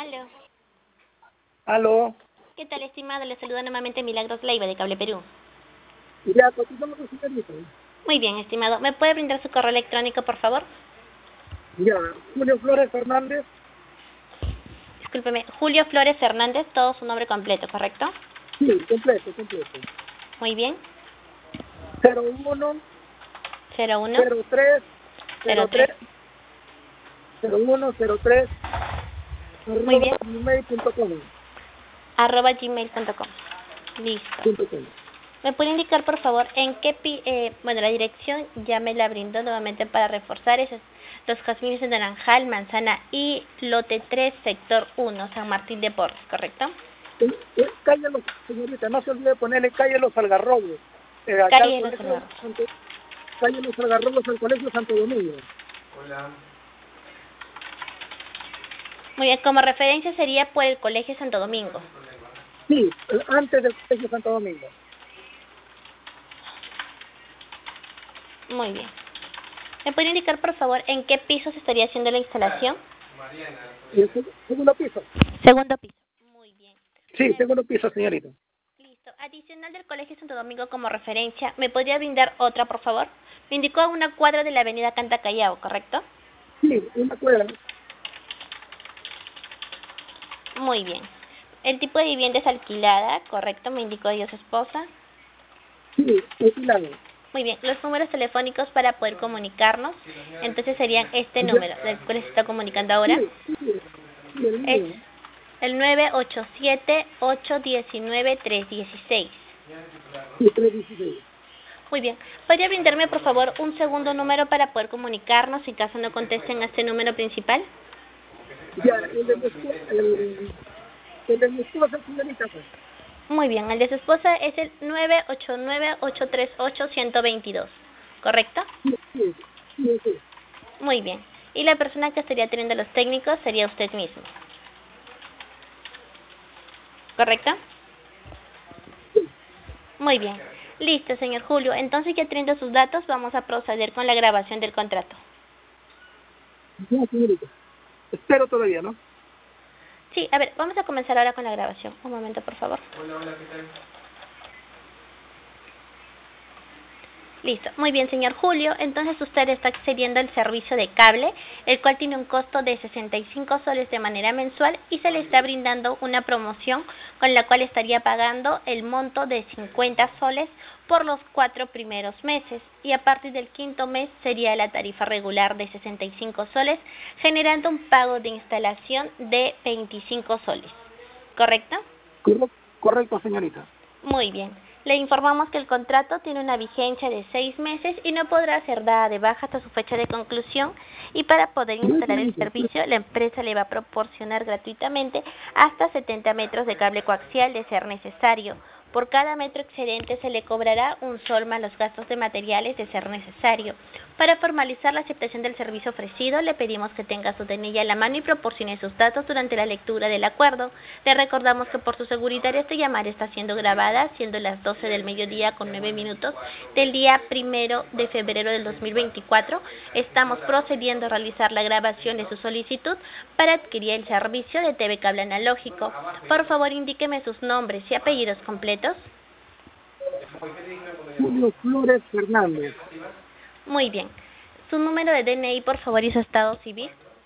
Aló. Aló. ¿Qué tal, estimado? Le saluda nuevamente Milagros Leiva, de Cable Perú. Ya, cotizamos con señorita. Muy bien, estimado. ¿Me puede brindar su correo electrónico, por favor? Ya, Julio Flores Fernández. Discúlpeme, Julio Flores Fernández, todo su nombre completo, ¿correcto? Sí, completo. Muy bien. 01 01 03 03. 03 0103 Muy bien. @gmail.com. @gmail.com. Listo. ¿Me puede indicar, por favor, en qué la dirección ya me la brindó nuevamente para reforzar esos, los jazmines de Naranjal, Manzana y lote 3, sector 1, San Martín de Porres, ¿correcto? Calle Los, señorita, no se olvide ponerle calle Los Algarrobos. Acá al Calle Los colegio Algarrobos. calle Los Algarrobos al colegio Santo Domingo. Hola. Muy bien, como referencia sería por el Colegio Santo Domingo. Sí, antes del colegio Santo Domingo. Muy bien. ¿Me puede indicar, por favor, en qué piso se estaría haciendo la instalación? ¿Y el segundo piso? Segundo piso. Muy bien. Sí, segundo piso, señorita. Listo. Adicional del Colegio Santo Domingo como referencia, ¿me podría brindar otra, por favor? Me indicó una cuadra de la avenida Canta Callao, ¿correcto? Sí, una cuadra. Muy bien. El tipo de vivienda es alquilada, ¿correcto? Me indicó ella su esposa. Sí, alquilado. Muy bien. Los números telefónicos para poder comunicarnos, entonces serían este número del cual se está comunicando ahora. Sí, el Es mío. el 987-819-316. Sí, 316. Muy bien. ¿Podría brindarme, por favor, un segundo número para poder comunicarnos en caso no contesten a este número principal? Ya, el de mi esposa, señorita, pues. Muy bien. El de su esposa es el 989-838-122, ¿correcto? Sí. Muy bien. Y la persona que estaría teniendo los técnicos sería usted mismo, ¿correcto? Muy bien. Listo, señor Julio. Entonces, ya teniendo sus datos, vamos a proceder con la grabación del contrato. Ya, señorita. Espero todavía, ¿no? Sí, a ver, vamos a comenzar ahora con la grabación. Un momento, por favor. Hola, ¿qué tal? Listo. Muy bien, señor Julio. Entonces usted está accediendo al servicio de cable, el cual tiene un costo de 65 soles de manera mensual y se le está brindando una promoción con la cual estaría pagando el monto de 50 soles por los 4 primeros meses y a partir del quinto mes sería la tarifa regular de 65 soles, generando un pago de instalación de 25 soles. ¿Correcto? Correcto, señorita. Muy bien. Le informamos que el contrato tiene una vigencia de 6 meses y no podrá ser dada de baja hasta su fecha de conclusión, y para poder instalar el servicio la empresa le va a proporcionar gratuitamente hasta 70 metros de cable coaxial de ser necesario. Por cada metro excedente se le cobrará un sol más los gastos de materiales de ser necesario. Para formalizar la aceptación del servicio ofrecido, le pedimos que tenga su DNI a la mano y proporcione sus datos durante la lectura del acuerdo. Le recordamos que por su seguridad esta llamada está siendo grabada, siendo las 12 del mediodía con 9 minutos del día 1 de febrero del 2024. Estamos procediendo a realizar la grabación de su solicitud para adquirir el servicio de TV Cable Analógico. Por favor, indíqueme sus nombres y apellidos completos. Julio Flores Fernández. Muy bien. Su número de DNI, por favor, y su estado civil.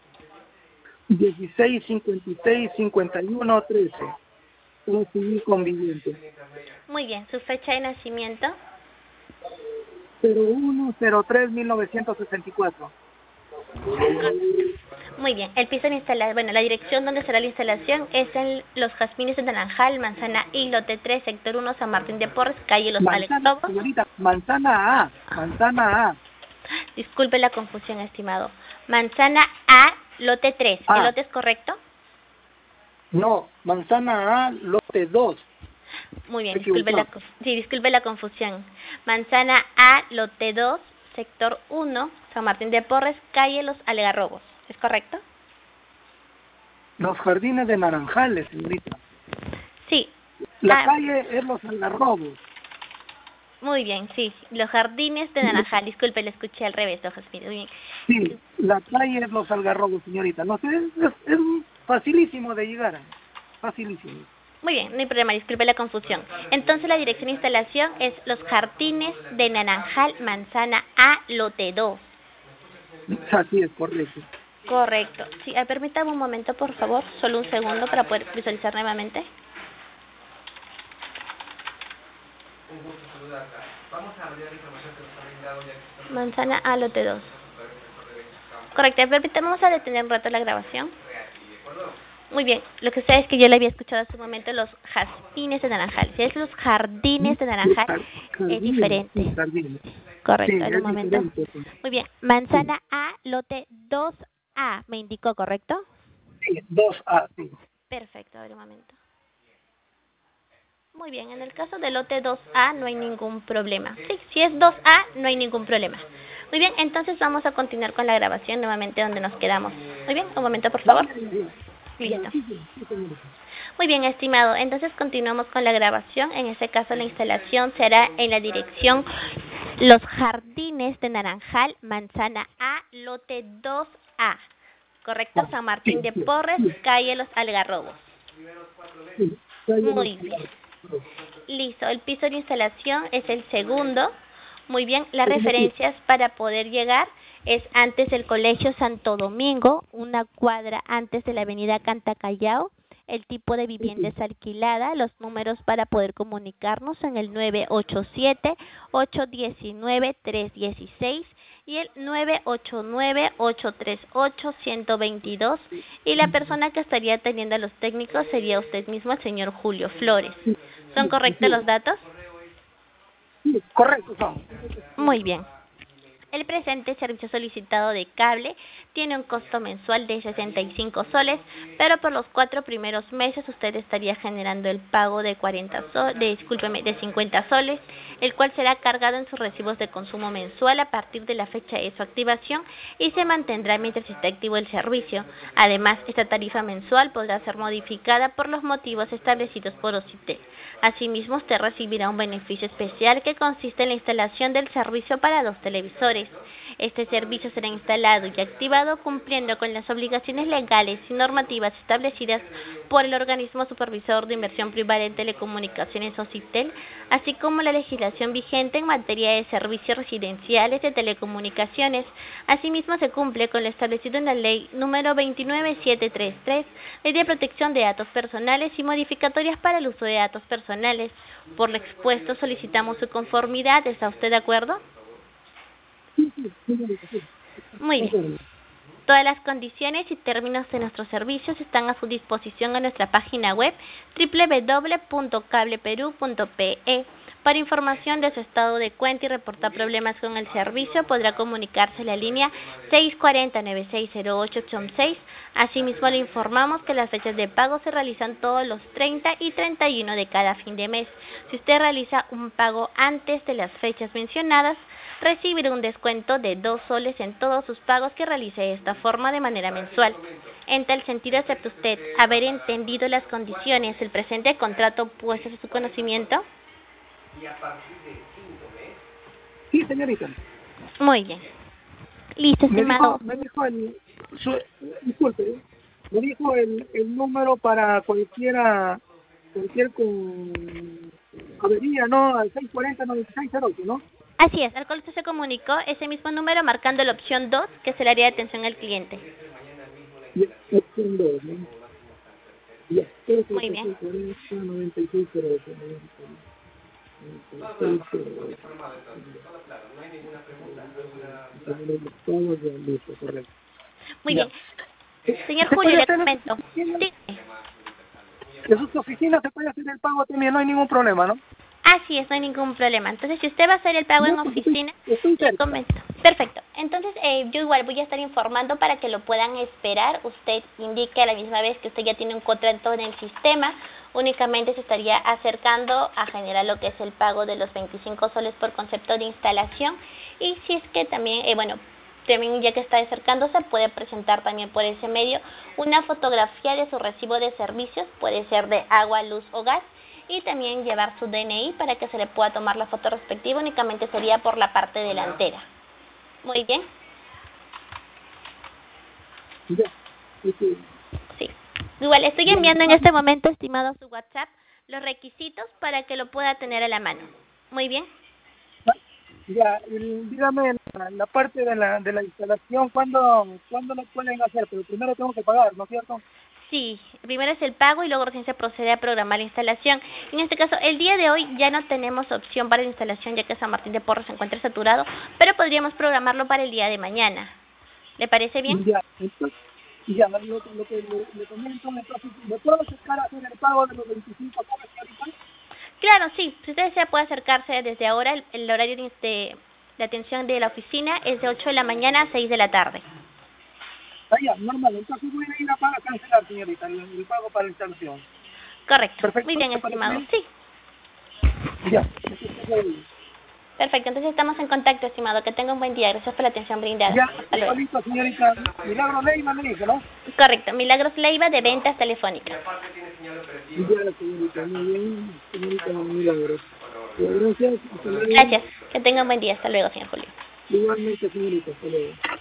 1656-5113. Un civil conviviente. Muy bien. Su fecha de nacimiento. 0103-1964. Muy bien. El piso de instalación, la dirección donde será la instalación es en Los Jazmines de Naranjal, Manzana y lote 3, sector 1, San Martín de Porres, calle Los Algarrobos. Señorita, Manzana A. Disculpe la confusión, estimado. Manzana A, lote 3. ¿El lote es correcto? No, Manzana A, lote 2. Muy bien, disculpe la confusión. Manzana A, lote 2, sector 1, San Martín de Porres, calle Los Algarrobos. ¿Es correcto? Los jardines de Naranjales, señorita. Sí. La calle es Los Algarrobos. Muy bien, sí. Los jardines de Naranjal. Disculpe, le escuché al revés, don José. Muy bien. Sí, la calle es Los Algarrobos, señorita. No sé, es facilísimo de llegar. Facilísimo. Muy bien, no hay problema, disculpe la confusión. Entonces la dirección de instalación es Los Jardines de Naranjal, Manzana A, lote 2. Así es, correcto. Correcto. Sí, permítame un momento, por favor, solo un segundo para poder visualizar nuevamente. Manzana A, lote 2. Correcto, permítame, vamos a detener un rato la grabación. Muy bien, lo que sé es que yo le había escuchado hace un momento los jardines de Naranjal. Si es los jardines de Naranjal, es diferente. Correcto, sí, en un momento. Muy bien, Manzana A, lote 2A, me indicó, ¿correcto? Sí, 2A, sí. Perfecto, a ver un momento. Muy bien, en el caso del lote 2A no hay ningún problema. Sí, si es 2A no hay ningún problema. Muy bien, entonces vamos a continuar con la grabación nuevamente donde nos quedamos. Muy bien, un momento, por favor. Listo. Muy bien, estimado. Entonces continuamos con la grabación. En este caso la instalación será en la dirección Los Jardines de Naranjal, Manzana A, lote 2A. ¿Correcto? San Martín de Porres, calle Los Algarrobos. Muy bien. Listo. El piso de instalación es el segundo. Muy bien. Las referencias para poder llegar es antes del Colegio Santo Domingo, una cuadra antes de la avenida Cantacallao. El tipo de vivienda es alquilada. Los números para poder comunicarnos son el 987-819-316 y el 989-838-122. Y la persona que estaría atendiendo a los técnicos sería usted mismo, el señor Julio Flores. ¿Son correctos los datos? Sí, correcto, son. Muy bien. El presente servicio solicitado de cable tiene un costo mensual de 65 soles, pero por los 4 primeros meses usted estaría generando el pago de 50 soles, el cual será cargado en sus recibos de consumo mensual a partir de la fecha de su activación y se mantendrá mientras esté activo el servicio. Además, esta tarifa mensual podrá ser modificada por los motivos establecidos por OCITEL. Asimismo, usted recibirá un beneficio especial que consiste en la instalación del servicio para 2 televisores. Este servicio será instalado y activado cumpliendo con las obligaciones legales y normativas establecidas por el organismo supervisor de inversión privada en telecomunicaciones OCITEL, así como la legislación vigente en materia de servicios residenciales de telecomunicaciones. Asimismo, se cumple con lo establecido en la Ley número 29733, Ley de Protección de Datos Personales y modificatorias para el uso de datos personales. Por lo expuesto, solicitamos su conformidad. ¿Está usted de acuerdo? Muy bien. Todas las condiciones y términos de nuestros servicios están a su disposición en nuestra página web www.cableperu.pe. Para información de su estado de cuenta y reportar problemas con el servicio, podrá comunicarse a la línea 640-9608 opción 6. Asimismo, le informamos que las fechas de pago se realizan todos los 30 y 31 de cada fin de mes. Si usted realiza un pago antes de las fechas mencionadas, recibirá un descuento de 2 soles en todos sus pagos que realice de esta forma de manera mensual. En tal sentido, ¿acepta usted haber entendido las condiciones del presente contrato puestas a su conocimiento? Sí, señorita. Muy bien. Listo, estimado. Disculpe, me dijo el número para cualquier avería, ¿no? Al 640-9608, ¿no? Así es, al cual usted se comunicó ese mismo número marcando la opción 2, que es el área de atención al cliente. Opción 2, ¿no? Ya, muy bien. 9608. Muy bien. Señor Julio, le comento. Sí. ¿De sus oficinas se puede hacer el pago también? No hay ningún problema, ¿no? Así es, no hay ningún problema. Entonces, si usted va a hacer el pago en oficina, le comento. Perfecto. Entonces, yo igual voy a estar informando para que lo puedan esperar. Usted indique a la misma vez que usted ya tiene un contrato en el sistema. Únicamente se estaría acercando a generar lo que es el pago de los 25 soles por concepto de instalación. Y si es que también, también ya que está acercándose, puede presentar también por ese medio una fotografía de su recibo de servicios, puede ser de agua, luz o gas, y también llevar su DNI para que se le pueda tomar la foto respectiva. Únicamente sería por la parte delantera. Muy bien. Ya. Sí. Igual estoy enviando en este momento, estimado, a su WhatsApp los requisitos para que lo pueda tener a la mano. Muy bien. Ya, dígame la parte de la instalación, ¿cuándo lo pueden hacer? Pero primero tengo que pagar, ¿no es cierto? Sí, primero es el pago y luego recién se procede a programar la instalación. En este caso, el día de hoy ya no tenemos opción para la instalación ya que San Martín de Porres se encuentra saturado, pero podríamos programarlo para el día de mañana. ¿Le parece bien? Ya, entonces, ya, lo que le comento, entonces, ¿me puedo acercar a hacer el pago de los 25 soles ahorita? Claro, sí. Si usted desea puede acercarse desde ahora. El horario de atención de la oficina es de 8 de la mañana a 6 de la tarde. Ah, ya, normal, entonces voy a ir a pagar, cancelar, señorita, el pago para la instalación. Correcto. Muy Perfecto, bien, ¿te parece estimado. bien? Sí. Ya, eso está bien. Perfecto. Entonces estamos en contacto, estimado. Que tenga un buen día. Gracias por la atención brindada. Ya, Hasta luego. igualito, señorita, Milagro Leyma me dijo, ¿no? Correcto. Milagros Leiva de ventas telefónicas. Ya, señorita, muy bien, señorita Milagro. Gracias, hasta luego. Gracias. Que tenga un buen día. Hasta luego, señor Julio. Igualmente, señorita, hasta luego.